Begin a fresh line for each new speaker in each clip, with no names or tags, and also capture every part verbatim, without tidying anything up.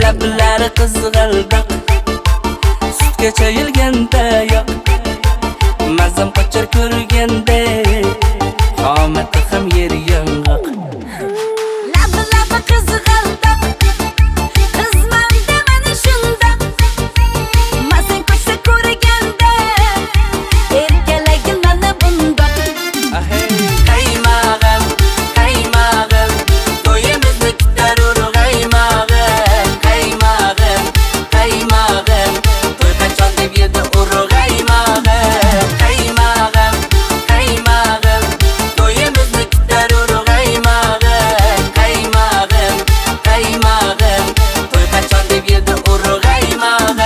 lablari qizg'aldoq, sutga chayilganda yo'q, mazam qochar ko'rganda, qomati ham yer yong'oq.
Labi labi qizg'aldoq, qizman demani shundoq, mazang qochsa ko'rganda, erkalagin mana bundoq.
Qaymog'im, qaymog'im, to'yimizni kutar urg'aymog'im. Qaymog'im, qaymog'im, to'y qachon deb yedi urg'aymog'im. Qaymog'im, qaymog'im, to'yimizni kutar urg'aymog'im. Qaymog'im, qaymog'im, to'y qachon deb yedi urg'aymog'im.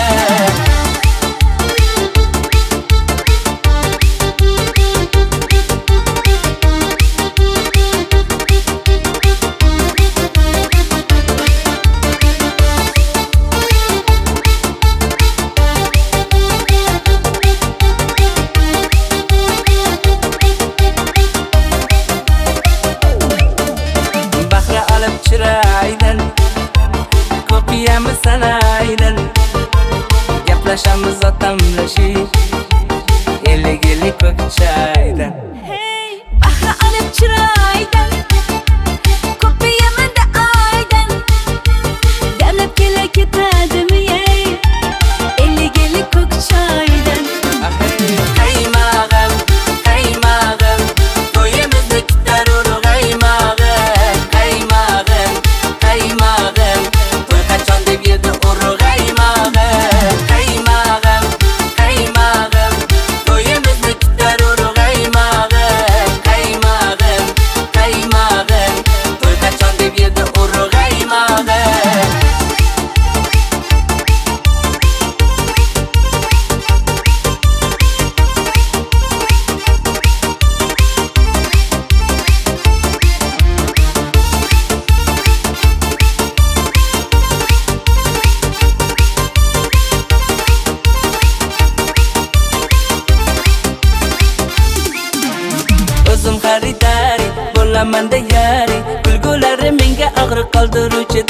Bahra olib chiraydan, ko'piyamiz sanaydan, gaplashamiz otamlashib, ellik-ellik ko'k chaydan.
Hey, bahra olib chiraydan, ko'piyamanda aydan, damlab kela ketadimi ey, ellik-ellik ko'k choydan.
Qaymog'im, qaymog'im, to'yimizni kutar urg'aymog'im. Qaymog'im, qaymog'im, to'y qachon deb yedi urg'aymog'im. Qaymog'im, qaymog'im, to'yimizni kutar urg'aymog'im. Qaymog'im, qaymog'im, to'y qachon deb yedi urg'aymog'im. O'zim xaridari bo'laman da yari, kulgulari menga og'riq qoldiruvchi